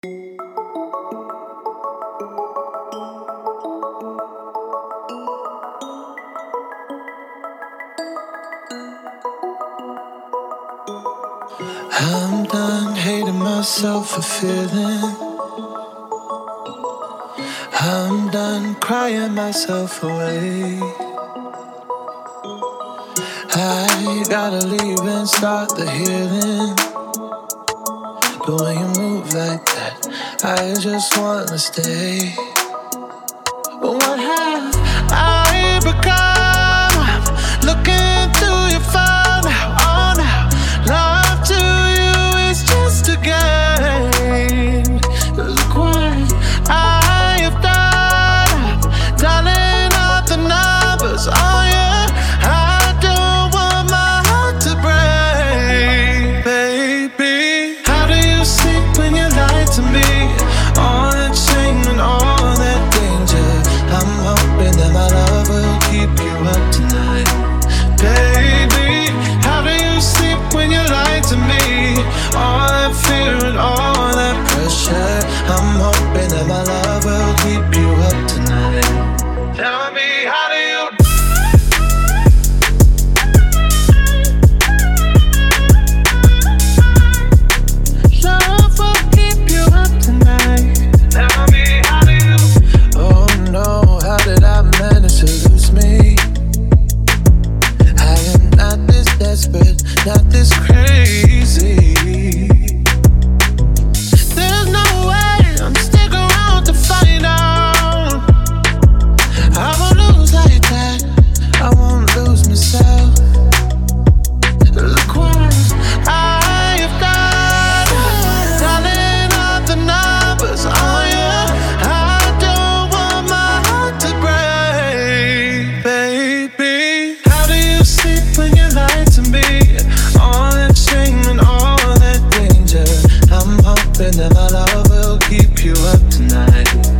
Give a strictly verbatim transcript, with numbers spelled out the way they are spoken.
I'm done hating myself for feeling. I'm done crying myself away. I gotta leave and start the healing. But when you move like that, I just wanna stay. But what have I become? I'm looking through your phone now, oh now. Love to you is just a game. Look what I have done. I'm dialing up the numbers, oh yeah. I don't want my heart to break, baby. How do you sleep when you lie to me? All that shame and all that danger. I'm hoping that my love will keep you up tonight, baby. How do you sleep when you lie to me? All that fear and all that pressure. I'm hoping that my love will keep you up tonight. Tell me, how do you love will keep you up tonight? Tell me, how do you? Oh no, how did I manage to lose me? I am not this desperate, not this crazy. There's no way I'm sticking around to find out. I won't lose like that, I won't lose myself. Look what I have done, dialing up the numbers, oh yeah. I don't want my heart to break, baby. How do you sleep when you lie to me? All that shame and all that danger. I'm hoping that my love will keep you up tonight.